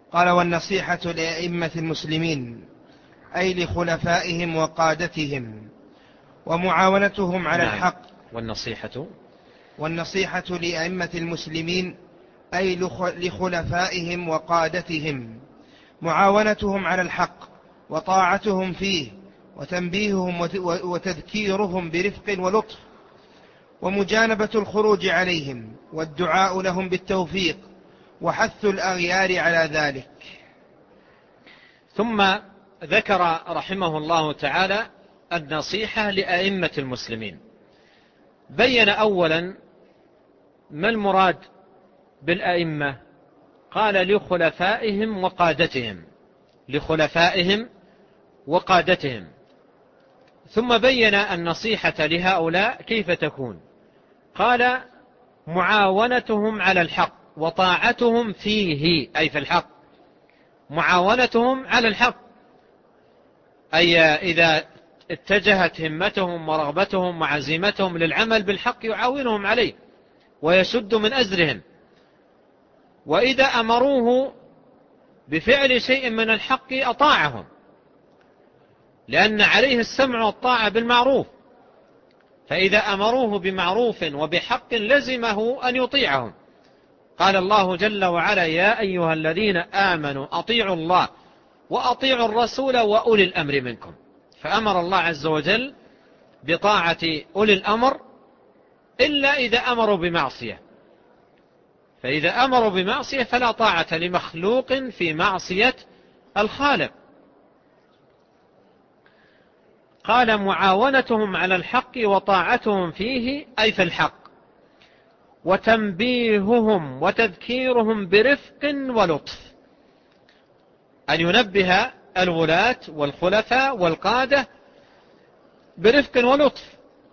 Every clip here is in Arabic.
قال: والنصيحة لأئمة المسلمين أي لخلفائهم وقادتهم، ومعاونتهم على الحق. والنصيحة لأئمة المسلمين أي لخلفائهم وقادتهم، معاونتهم على الحق وطاعتهم فيه، وتنبيههم وتذكيرهم برفق ولطف، ومجانبة الخروج عليهم، والدعاء لهم بالتوفيق، وحث الأغيار على ذلك. ثم ذكر رحمه الله تعالى النصيحة لأئمة المسلمين. بين أولا ما المراد بالأئمة، قال لخلفائهم وقادتهم، لخلفائهم وقادتهم. ثم بين النصيحة لهؤلاء كيف تكون، قال معاونتهم على الحق وطاعتهم فيه، أي في الحق، معاونتهم على الحق، أي إذا اتجهت همتهم ورغبتهم وعزيمتهم للعمل بالحق يعاونهم عليه ويشد من أزرهم، وإذا أمروه بفعل شيء من الحق أطاعهم، لأن عليه السمع والطاعة بالمعروف، فإذا أمروه بمعروف وبحق لزمه أن يطيعهم. قال الله جل وعلا: يا أيها الذين آمنوا أطيعوا الله وأطيعوا الرسول وأولي الأمر منكم. فأمر الله عز وجل بطاعة أولي الأمر إلا إذا أمروا بمعصية، فإذا أمروا بمعصية فلا طاعة لمخلوق في معصية الخالق. قال معاونتهم على الحق وطاعتهم فيه، أي في الحق، وتنبيههم وتذكيرهم برفق ولطف، أن ينبه الولاة والخلفاء والقادة برفق ولطف،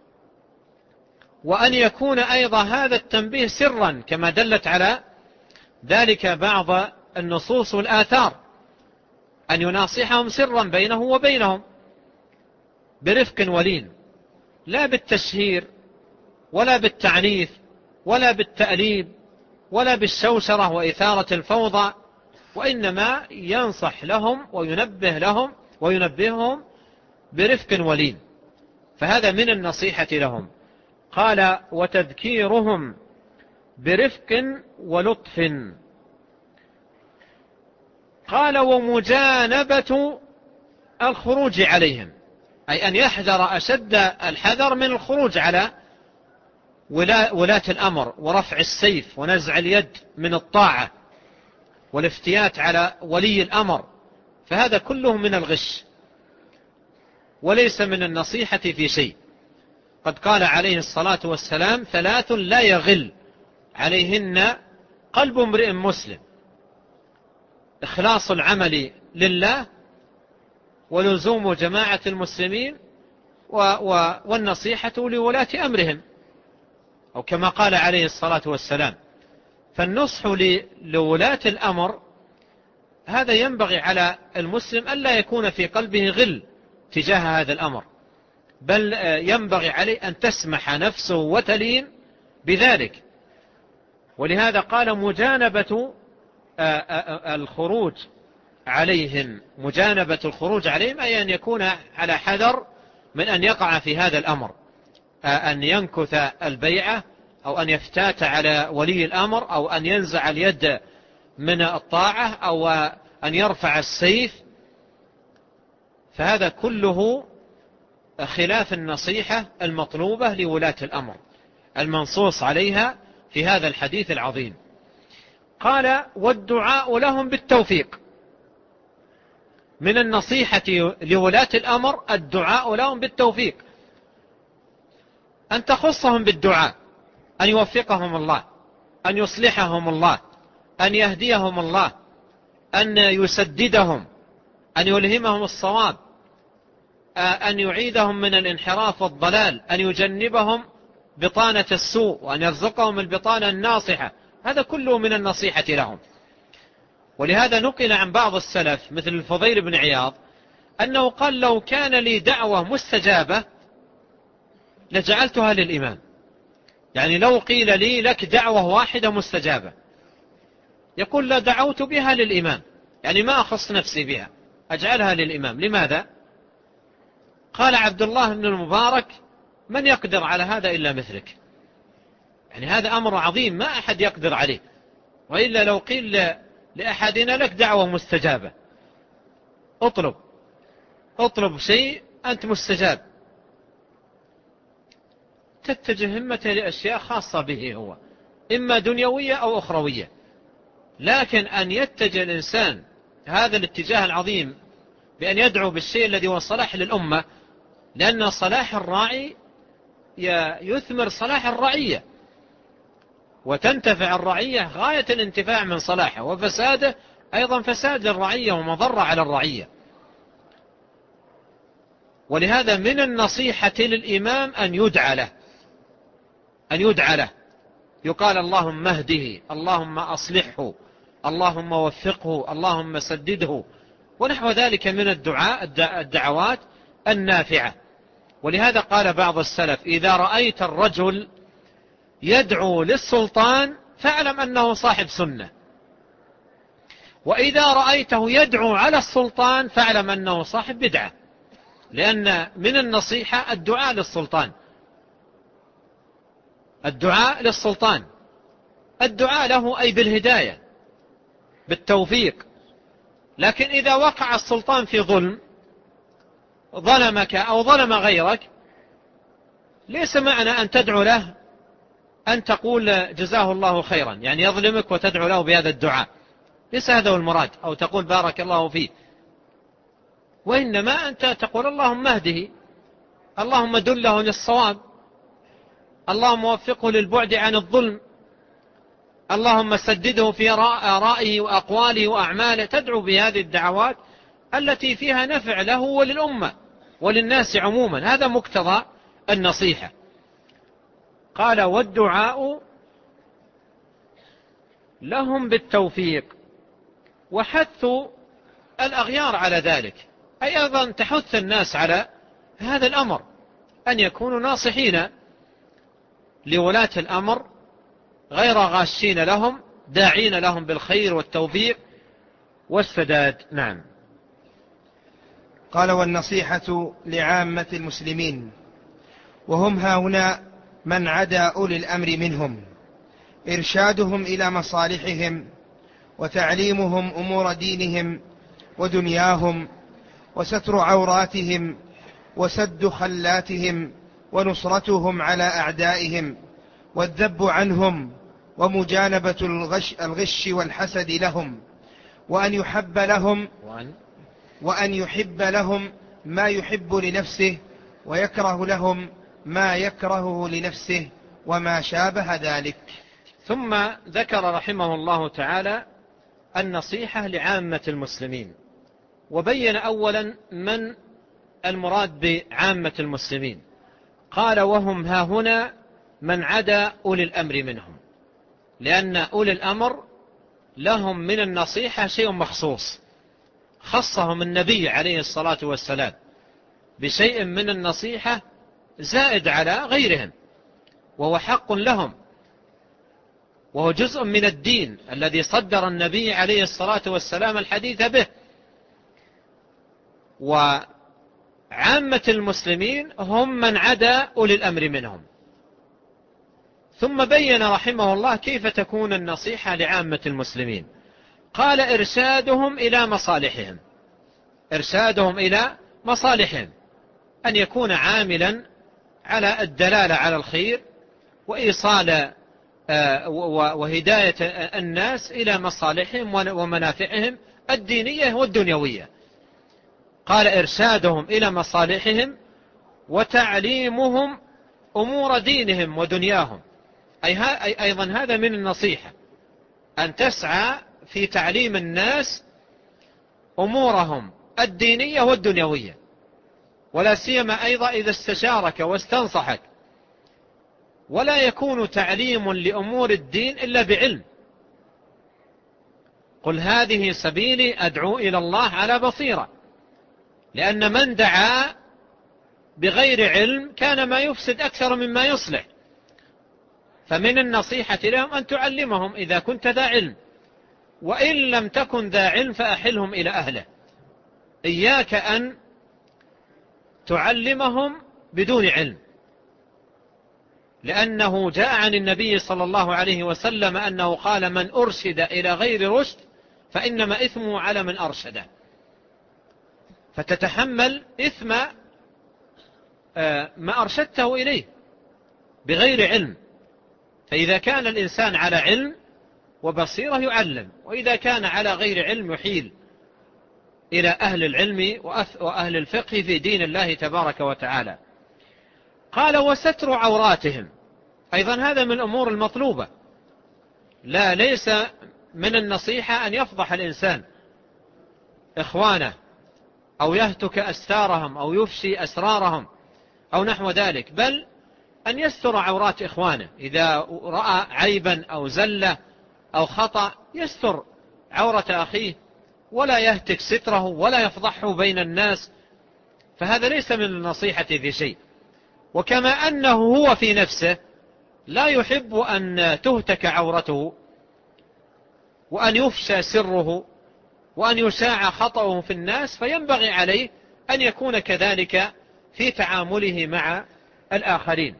وأن يكون أيضا هذا التنبيه سرا، كما دلت على ذلك بعض النصوص والآثار، أن يناصحهم سرا بينه وبينهم برفق ولين، لا بالتشهير ولا بالتعنيف ولا بالتأليب ولا بالشوشرة وإثارة الفوضى، وإنما ينصح لهم وينبه لهم وينبههم برفق ولين، فهذا من النصيحة لهم. قال وتذكيرهم برفق ولطف. قال ومجانبة الخروج عليهم، أي أن يحذر أشد الحذر من الخروج على ولاة الأمر ورفع السيف ونزع اليد من الطاعة والافتيات على ولي الأمر، فهذا كله من الغش وليس من النصيحة في شيء. قد قال عليه الصلاة والسلام: ثلاث لا يغل عليهن قلب امرئ مسلم: إخلاص العمل لله، ولزوم جماعة المسلمين، والنصيحة لولاة أمرهم، أو كما قال عليه الصلاة والسلام. فالنصح لولاة الأمر هذا ينبغي على المسلم ألا يكون في قلبه غل تجاه هذا الأمر، بل ينبغي عليه أن تسمح نفسه وتلين بذلك. ولهذا قال مجانبة الخروج عليهم، مجانبة الخروج عليهم أي أن يكون على حذر من أن يقع في هذا الأمر، أن ينكث البيعة أو أن يفتات على ولي الأمر أو أن ينزع اليد من الطاعة أو أن يرفع السيف، فهذا كله خلاف النصيحة المطلوبة لولاة الأمر المنصوص عليها في هذا الحديث العظيم. قال والدعاء لهم بالتوفيق. من النصيحة لولاة الأمر الدعاء لهم بالتوفيق، أن تخصهم بالدعاء، أن يوفقهم الله، أن يصلحهم الله، أن يهديهم الله، أن يسددهم، أن يلهمهم الصواب، أن يعيدهم من الانحراف والضلال، أن يجنبهم بطانة السوء، وأن يرزقهم البطانة الناصحة. هذا كله من النصيحة لهم. ولهذا نقل عن بعض السلف مثل الفضيل بن عياض أنه قال: لو كان لي دعوة مستجابة لجعلتها للإمام. يعني لو قيل لي لك دعوة واحدة مستجابة، يقول: لدعوت بها للإمام، يعني ما أخص نفسي بها، أجعلها للإمام. لماذا؟ قال عبد الله بن المبارك: من يقدر على هذا إلا مثلك. يعني هذا أمر عظيم ما أحد يقدر عليه، وإلا لو قيل لأحدنا: لك دعوة مستجابة، اطلب شيء أنت مستجاب، تتجه همته لأشياء خاصة به هو، إما دنيوية أو أخروية. لكن أن يتجه الإنسان هذا الاتجاه العظيم بأن يدعو بالشيء الذي هو صلاح للأمة، لأن صلاح الراعي يثمر صلاح الرعية، وتنتفع الرعية غاية الانتفاع من صلاحه، وفساده أيضا فساد للرعية ومضرة على الرعية. ولهذا من النصيحة للإمام أن يدعى له، يقال: اللهم اهده، اللهم أصلحه، اللهم وفقه، اللهم سدده، ونحو ذلك من الدعوات النافعة. ولهذا قال بعض السلف: إذا رأيت الرجل يدعو للسلطان فاعلم أنه صاحب سنة، وإذا رأيته يدعو على السلطان فاعلم أنه صاحب بدعة. لأن من النصيحة الدعاء للسلطان، الدعاء له أي بالهداية، بالتوفيق. لكن إذا وقع السلطان في ظلمك أو ظلم غيرك، ليس معنى أن تدعو له أن تقول جزاه الله خيرا، يعني يظلمك وتدعو له بهذا الدعاء، ليس هذا هو المراد، أو تقول بارك الله فيه. وإنما أنت تقول: اللهم اهده، اللهم دله للصواب، اللهم وفقه للبعد عن الظلم، اللهم سدده في آرائه وأقواله وأعماله. تدعو بهذه الدعوات التي فيها نفع له وللأمة وللناس عموما. هذا مقتضى النصيحة. قال: والدعاء لهم بالتوفيق، وحث الأغيار على ذلك، أي أيضا تحث الناس على هذا الأمر، أن يكونوا ناصحين لولاة الأمر غير غاشين لهم، داعين لهم بالخير والتوفيق والسداد. نعم. قال: والنصيحة لعامة المسلمين، وهم هاهنا من عدا أولي الأمر منهم، إرشادهم إلى مصالحهم، وتعليمهم أمور دينهم ودنياهم، وستر عوراتهم، وسد خلاتهم، ونصرتهم على أعدائهم، والذب عنهم، ومجانبة الغش والحسد لهم، وأن يحب لهم ما يحب لنفسه، ويكره لهم ما يكرهه لنفسه، وما شابه ذلك. ثم ذكر رحمه الله تعالى النصيحة لعامة المسلمين، وبين أولا من المراد بعامة المسلمين. قال: وهم هاهنا من عدا أولي الأمر منهم، لأن أولي الأمر لهم من النصيحة شيء مخصوص، خصهم النبي عليه الصلاة والسلام بشيء من النصيحة زائد على غيرهم، وهو حق لهم، وهو جزء من الدين الذي صدر النبي عليه الصلاة والسلام الحديث به. وعامة المسلمين هم من عدا أولي الأمر منهم. ثم بين رحمه الله كيف تكون النصيحة لعامة المسلمين. قال: إرشادهم إلى مصالحهم، إرشادهم إلى مصالحهم، أن يكون عاملا على الدلالة على الخير، وإيصال وهداية الناس إلى مصالحهم ومنافعهم الدينية والدنيوية. قال: إرشادهم إلى مصالحهم، وتعليمهم أمور دينهم ودنياهم. أيضا هذا من النصيحة، أن تسعى في تعليم الناس أمورهم الدينية والدنيوية، ولا سيما أيضا إذا استشارك واستنصحك. ولا يكون تعليم لأمور الدين إلا بعلم. قل هذه سبيلي أدعو إلى الله على بصيرة، لأن من دعا بغير علم كان ما يفسد أكثر مما يصلح. فمن النصيحة لهم أن تعلمهم إذا كنت ذا علم، وإن لم تكن ذا علم فأحلهم إلى أهله. إياك أن تعلمهم بدون علم، لأنه جاء عن النبي صلى الله عليه وسلم أنه قال: من أرشد إلى غير رشد فإنما إثمه على من أرشده. فتتحمل إثم ما أرشدته إليه بغير علم. فإذا كان الإنسان على علم وبصيرة يعلم، وإذا كان على غير علم يحيل إلى أهل العلم وأهل الفقه في دين الله تبارك وتعالى. قال: وستر عوراتهم، أيضا هذا من الأمور المطلوبة. ليس من النصيحة أن يفضح الإنسان إخوانه أو يهتك أستارهم أو يفشي أسرارهم أو نحو ذلك، بل أن يستر عورات إخوانه. إذا رأى عيبا أو زلة أو خطأ يستر عورة أخيه ولا يهتك ستره ولا يفضحه بين الناس، فهذا ليس من النصيحة في شيء. وكما أنه هو في نفسه لا يحب أن تهتك عورته وأن يفشى سره وأن يشاع خطأه في الناس، فينبغي عليه أن يكون كذلك في تعامله مع الآخرين.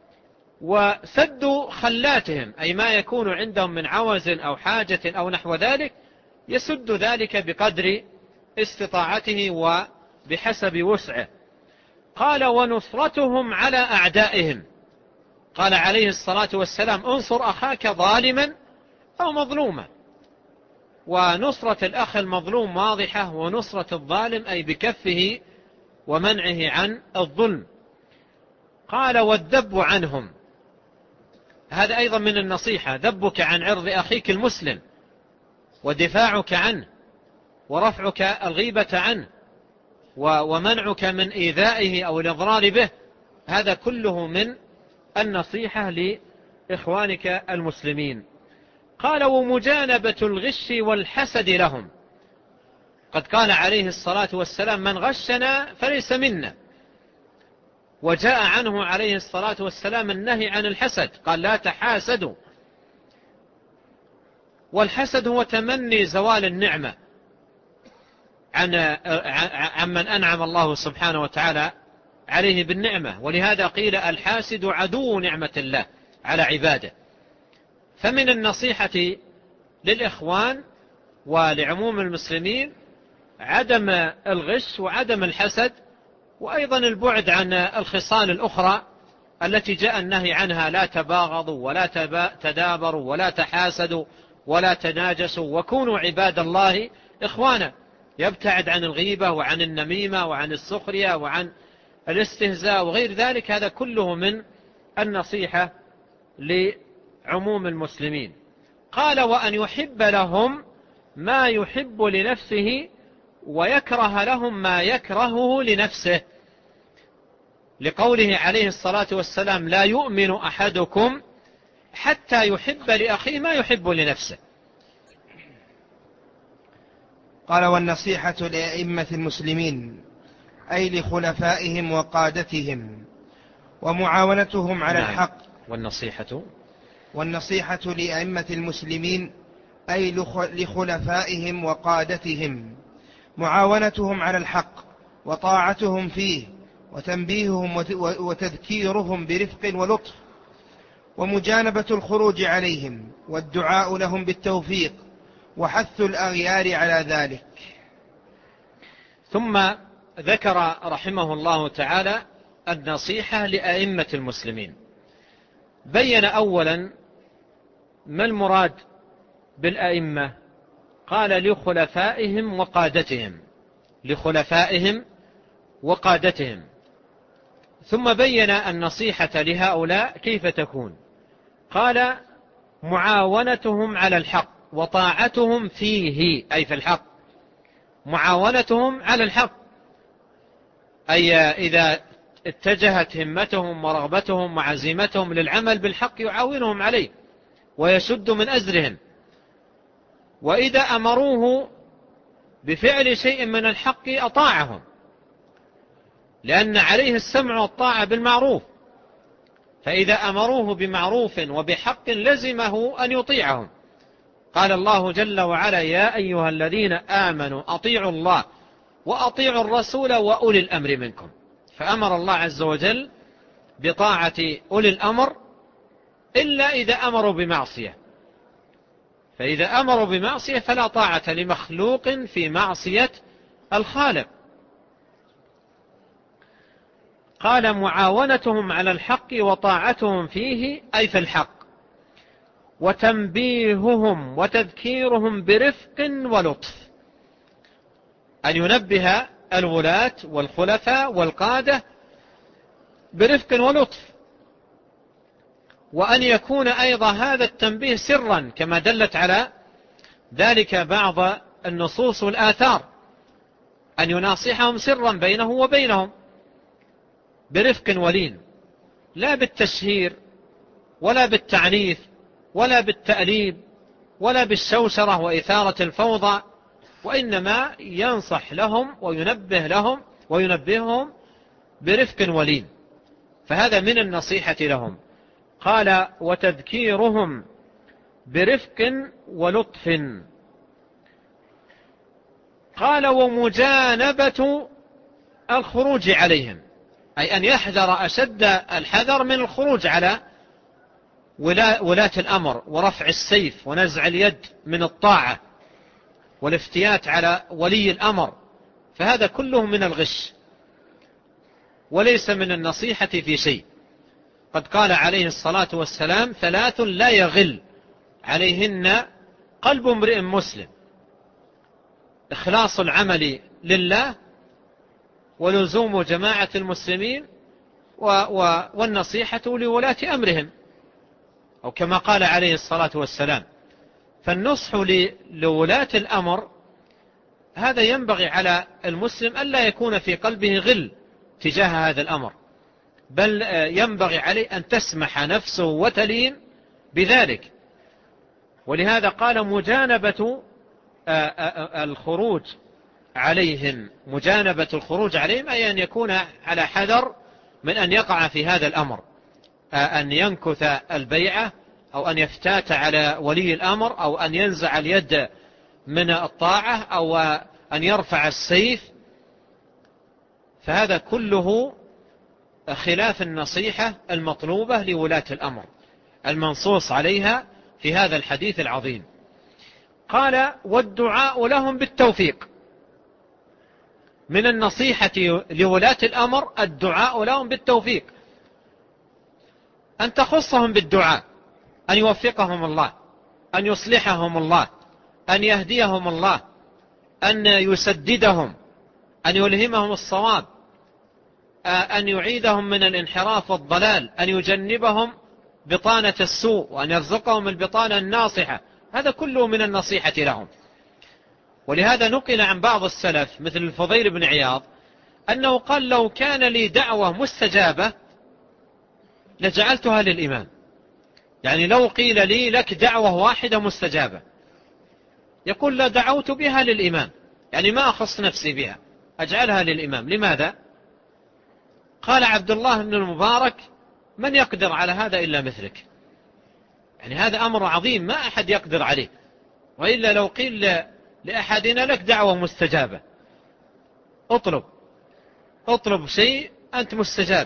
وسد خلاتهم، أي ما يكون عندهم من عوز أو حاجة أو نحو ذلك، يسد ذلك بقدر استطاعته وبحسب وسعه. قال: ونصرتهم على أعدائهم. قال عليه الصلاة والسلام: انصر أخاك ظالما أو مظلوما. ونصرة الأخ المظلوم واضحة، ونصرة الظالم أي بكفه ومنعه عن الظلم. قال: والذب عنهم، هذا أيضا من النصيحة، ذبك عن عرض أخيك المسلم ودفاعك عنه ورفعك الغيبة عنه ومنعك من إيذائه أو الإضرار به، هذا كله من النصيحة لإخوانك المسلمين. قال: ومجانبة الغش والحسد لهم. قد قال عليه الصلاة والسلام: من غشنا فليس منا. وجاء عنه عليه الصلاة والسلام النهي عن الحسد، قال: لا تحاسدوا. والحسد هو تمني زوال النعمة عمن أنعم الله سبحانه وتعالى عليه بالنعمة. ولهذا قيل: الحاسد عدو نعمة الله على عباده. فمن النصيحة للإخوان ولعموم المسلمين عدم الغش وعدم الحسد، وأيضا البعد عن الخصال الأخرى التي جاء النهي عنها: لا تباغضوا ولا تدابروا ولا تحاسدوا ولا تناجسوا وكونوا عباد الله إخوانا. يبتعد عن الغيبة وعن النميمة وعن السخرية وعن الاستهزاء وغير ذلك، هذا كله من النصيحة لعموم المسلمين. قال: وأن يحب لهم ما يحب لنفسه ويكره لهم ما يكرهه لنفسه، لقوله عليه الصلاة والسلام: لا يؤمن أحدكم حتى يحب لأخيه ما يحب لنفسه. قال: والنصيحة لأئمة المسلمين أي لخلفائهم وقادتهم ومعاونتهم على الحق. والنصيحة لأئمة المسلمين أي لخلفائهم وقادتهم معاونتهم على الحق وطاعتهم فيه وتنبيههم وتذكيرهم برفق ولطف، ومجانبة الخروج عليهم والدعاء لهم بالتوفيق وحث الأغيار على ذلك. ثم ذكر رحمه الله تعالى النصيحة لأئمة المسلمين. بين أولا ما المراد بالأئمة، قال: لخلفائهم وقادتهم، لخلفائهم وقادتهم. ثم بين النصيحة لهؤلاء كيف تكون، قال: معاونتهم على الحق وطاعتهم فيه، أي في الحق، معاونتهم على الحق، أي إذا اتجهت همتهم ورغبتهم وعزيمتهم للعمل بالحق يعاونهم عليه ويشد من أزرهم، وإذا أمروه بفعل شيء من الحق أطاعهم، لأن عليه السمع والطاعة بالمعروف، فإذا أمروه بمعروف وبحق لزمه أن يطيعهم قال الله جل وعلا: يا أيها الذين آمنوا أطيعوا الله وأطيعوا الرسول وأولي الأمر منكم. فأمر الله عز وجل بطاعة أولي الأمر إلا إذا أمروا بمعصية، فإذا أمروا بمعصية فلا طاعة لمخلوق في معصية الخالق. قال: معاونتهم على الحق وطاعتهم فيه، أي في الحق، وتنبيههم وتذكيرهم برفق ولطف، أن ينبه الولاة والخلفاء والقادة برفق ولطف، وأن يكون أيضا هذا التنبيه سرا كما دلت على ذلك بعض النصوص والآثار، أن يناصحهم سرا بينه وبينهم برفق ولين، لا بالتشهير ولا بالتعنيف ولا بالتأليب ولا بالشوشرة وإثارة الفوضى، وإنما ينصح لهم وينبههم برفق ولين، فهذا من النصيحة لهم. قال: وتذكيرهم برفق ولطف. قال: ومجانبة الخروج عليهم، أي أن يحذر أشد الحذر من الخروج على ولاة الأمر ورفع السيف ونزع اليد من الطاعة والافتيات على ولي الأمر، فهذا كله من الغش وليس من النصيحة في شيء. قد قال عليه الصلاة والسلام: 3 لا يغل عليهن قلب امرئ مسلم: إخلاص العمل لله، ولزوم جماعة المسلمين، والنصيحة لولاة أمرهم، أو كما قال عليه الصلاة والسلام. فالنصح لولاة الأمر هذا ينبغي على المسلم ألا يكون في قلبه غل تجاه هذا الأمر، بل ينبغي عليه أن تسمح نفسه وتلين بذلك. ولهذا قال: مجانبة الخروج عليهم، مجانبة الخروج عليهم أي أن يكون على حذر من أن يقع في هذا الأمر، أن ينكث البيعة أو أن يفتات على ولي الأمر أو أن ينزع اليد من الطاعة أو أن يرفع السيف، فهذا كله خلاف النصيحة المطلوبة لولاة الأمر المنصوص عليها في هذا الحديث العظيم. قال: والدعاء لهم بالتوفيق. من النصيحة لولاة الأمر الدعاء لهم بالتوفيق، أن تخصهم بالدعاء، أن يوفقهم الله، أن يصلحهم الله، أن يهديهم الله، أن يسددهم، أن يلهمهم الصواب، أن يعيدهم من الانحراف والضلال، أن يجنبهم بطانة السوء، وأن يرزقهم البطانة الناصحة. هذا كله من النصيحة لهم. ولهذا نقل عن بعض السلف مثل الفضيل بن عياض أنه قال: لو كان لي دعوة مستجابة لجعلتها للإمام. يعني لو قيل لي: لك دعوة واحدة مستجابة، يقول: لا دعوت بها للإمام، يعني ما أخص نفسي بها، أجعلها للإمام. لماذا؟ قال عبد الله بن المبارك: من يقدر على هذا إلا مثلك. يعني هذا أمر عظيم ما أحد يقدر عليه، وإلا لو قيل لأحدنا: لك دعوة مستجابة، اطلب شيء أنت مستجاب،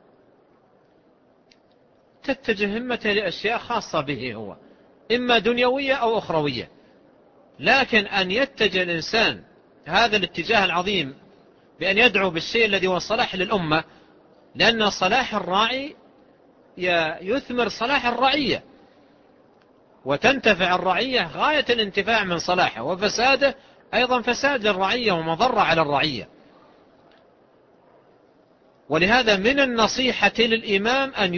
تتجه همته لأشياء خاصة به هو، إما دنيوية أو أخروية. لكن أن يتجه الإنسان هذا الاتجاه العظيم بأن يدعو بالشيء الذي هو صلاح للأمة، لأن صلاح الراعي يثمر صلاح الرعية، وتنتفع الرعية غاية الانتفاع من صلاحه، وفساده أيضا فساد للرعية ومضرة على الرعية. ولهذا من النصيحة للإمام أن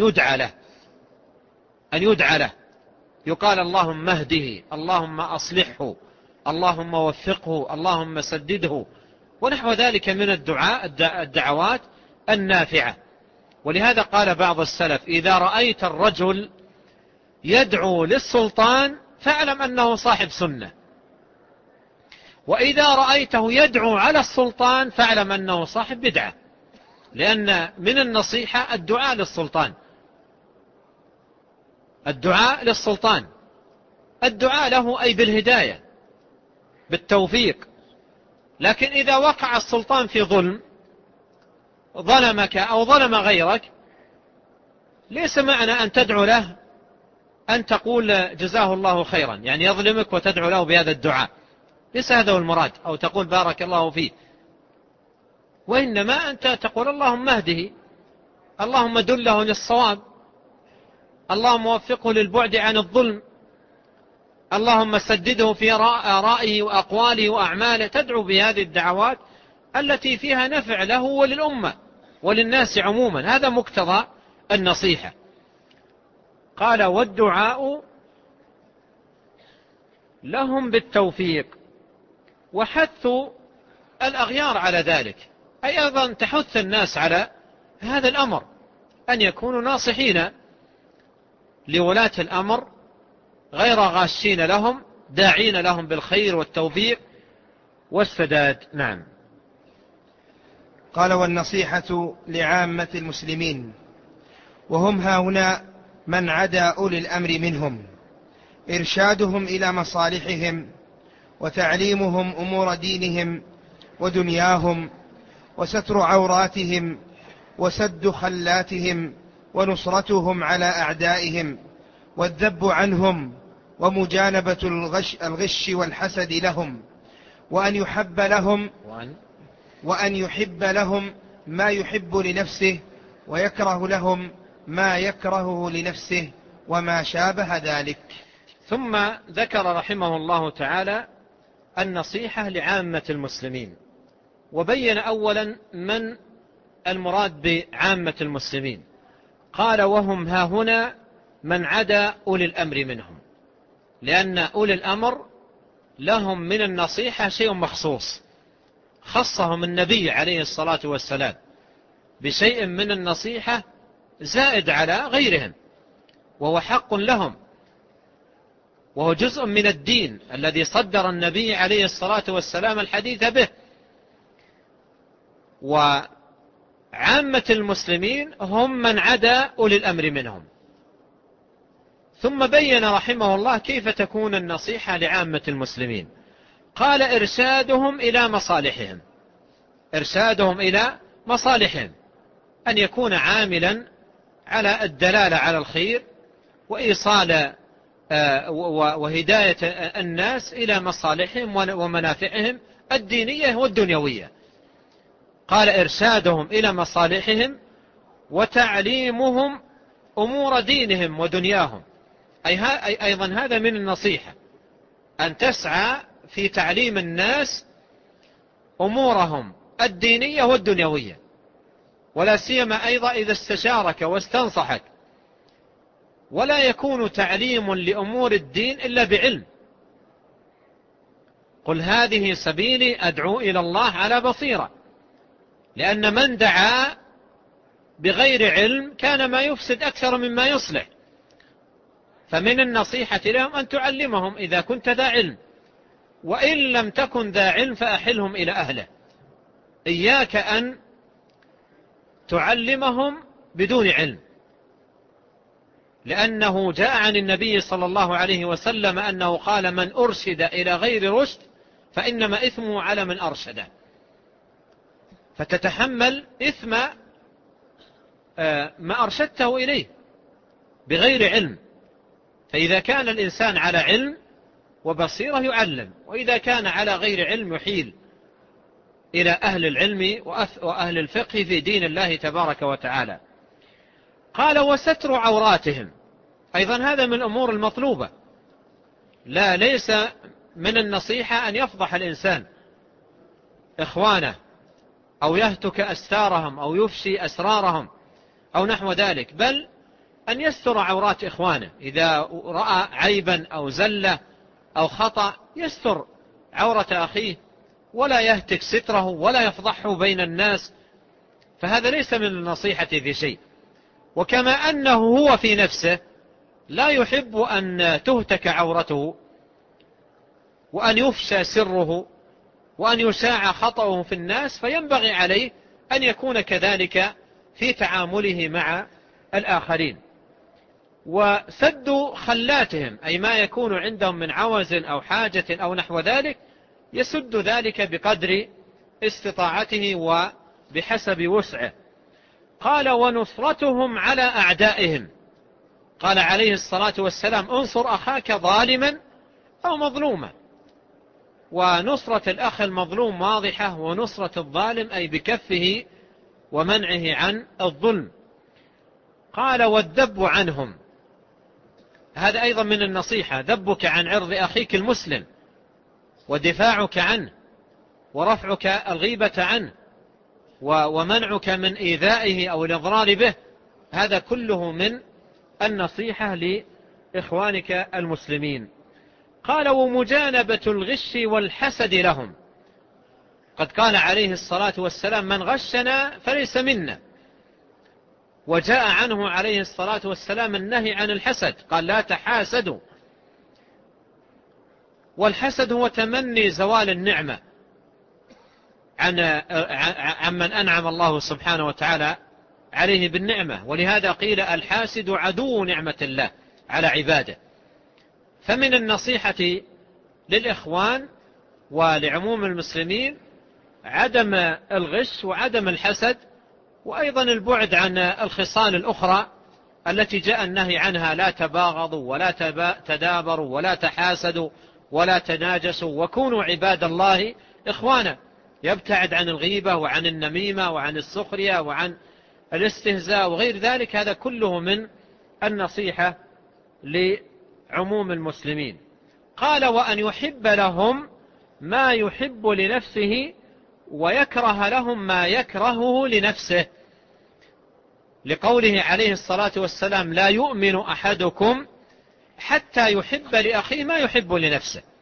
يدعى له، يقال: اللهم اهده، اللهم أصلحه، اللهم وفقه، اللهم سدده، ونحو ذلك من الدعوات النافعة. ولهذا قال بعض السلف: إذا رأيت الرجل يدعو للسلطان فاعلم أنه صاحب سنة، وإذا رأيته يدعو على السلطان فاعلم أنه صاحب بدعة. لأن من النصيحة الدعاء للسلطان، الدعاء له أي بالهداية بالتوفيق. لكن إذا وقع السلطان في ظلم ظلمك أو ظلم غيرك ليس معنى أن تدعو له أن تقول جزاه الله خيرا، يعني يظلمك وتدعو له بهذا الدعاء، ليس هذا هو المراد، أو تقول بارك الله فيه، وإنما أنت تقول اللهم اهده، اللهم دله للصواب، اللهم وفقه للبعد عن الظلم، اللهم سدده في آرائه وأقواله وأعماله. تدعو بهذه الدعوات التي فيها نفع له وللأمة وللناس عموما، هذا مقتضى النصيحة. قال والدعاء لهم بالتوفيق، وحث الأغيار على ذلك، أي أيضا تحث الناس على هذا الأمر، أن يكونوا ناصحين لولاة الأمر غير غاشين لهم، داعين لهم بالخير والتوفيق والسداد. نعم. قال والنصيحة لعامة المسلمين، وهم هاهنا من عدا أولي الأمر منهم، إرشادهم إلى مصالحهم وتعليمهم أمور دينهم ودنياهم، وستر عوراتهم وسد خلاتهم، ونصرتهم على أعدائهم، والذب عنهم، ومجانبة الغش والحسد لهم، وأن يحب لهم ما يحب لنفسه، ويكره لهم ما يكرهه لنفسه، وما شابه ذلك. ثم ذكر رحمه الله تعالى النصيحة لعامة المسلمين، وبين أولا من المراد بعامة المسلمين. قال وهم هاهنا من عدا أولي الأمر منهم، لأن أولي الأمر لهم من النصيحة شيء مخصوص، خصهم النبي عليه الصلاة والسلام بشيء من النصيحة زائد على غيرهم، وهو حق لهم، وهو جزء من الدين الذي صدر النبي عليه الصلاة والسلام الحديث به. وعامة المسلمين هم من عدا أولي الأمر منهم. ثم بين رحمه الله كيف تكون النصيحة لعامة المسلمين. قال إرشادهم إلى مصالحهم، إرشادهم إلى مصالحهم، أن يكون عاملا على الدلالة على الخير وإيصال وهداية الناس إلى مصالحهم ومنافعهم الدينية والدنيوية. قال إرشادهم إلى مصالحهم وتعليمهم أمور دينهم ودنياهم، أي أيضا هذا من النصيحة، أن تسعى في تعليم الناس أمورهم الدينية والدنيوية، ولا سيما أيضا إذا استشارك واستنصحك. ولا يكون تعليم لأمور الدين إلا بعلم. قل هذه سبيلي أدعو إلى الله على بصيرة، لأن من دعا بغير علم كان ما يفسد أكثر مما يصلح. فمن النصيحة لهم أن تعلمهم إذا كنت ذا علم، وإن لم تكن ذا علم فأحلهم إلى أهله. إياك أن تعلمهم بدون علم، لأنه جاء عن النبي صلى الله عليه وسلم أنه قال من أرشد إلى غير رشد فإنما إثمه على من أرشده، فتتحمل إثم ما أرشدته إليه بغير علم. فإذا كان الإنسان على علم وبصيرة يعلم، وإذا كان على غير علم يحيل إلى أهل العلم وأهل الفقه في دين الله تبارك وتعالى. قال وستر عوراتهم، أيضا هذا من الأمور المطلوبة. ليس من النصيحة أن يفضح الإنسان إخوانه أو يهتك أستارهم أو يفشي أسرارهم أو نحو ذلك، بل أن يستر عورات إخوانه. إذا رأى عيبا أو زلة أو خطأ يستر عورة أخيه، ولا يهتك ستره ولا يفضحه بين الناس، فهذا ليس من النصيحة في شيء. وكما أنه هو في نفسه لا يحب أن تهتك عورته وأن يفشى سره وأن يشاع خطأه في الناس، فينبغي عليه أن يكون كذلك في تعامله مع الآخرين. وسد خلاتهم، أي ما يكون عندهم من عوز أو حاجة أو نحو ذلك، يسد ذلك بقدر استطاعته وبحسب وسعه. قال ونصرتهم على أعدائهم، قال عليه الصلاة والسلام انصر أخاك ظالما أو مظلوما، ونصرة الأخ المظلوم واضحة، ونصرة الظالم أي بكفه ومنعه عن الظلم. قال والذب عنهم، هذا أيضا من النصيحة، ذبك عن عرض أخيك المسلم ودفاعك عنه ورفعك الغيبة عنه ومنعك من إيذائه أو الإضرار به، هذا كله من النصيحة لإخوانك المسلمين. قال ومجانبة الغش والحسد لهم، قد قال عليه الصلاة والسلام من غشنا فليس منا، وجاء عنه عليه الصلاة والسلام النهي عن الحسد، قال لا تحاسدوا. والحسد هو تمني زوال النعمة عن من أنعم الله سبحانه وتعالى عليه بالنعمة، ولهذا قيل الحاسد عدو نعمة الله على عباده. فمن النصيحة للإخوان ولعموم المسلمين عدم الغش وعدم الحسد، وأيضا البعد عن الخصال الأخرى التي جاء النهي عنها، لا تباغضوا ولا تدابروا ولا تحاسدوا ولا تناجسوا وكونوا عباد الله إخوانا. يبتعد عن الغيبة وعن النميمة وعن السخرية وعن الاستهزاء وغير ذلك، هذا كله من النصيحة لعموم المسلمين. قال وأن يحب لهم ما يحب لنفسه ويكره لهم ما يكرهه لنفسه، لقوله عليه الصلاة والسلام لا يؤمن أحدكم حتى يحب لأخيه ما يحب لنفسه.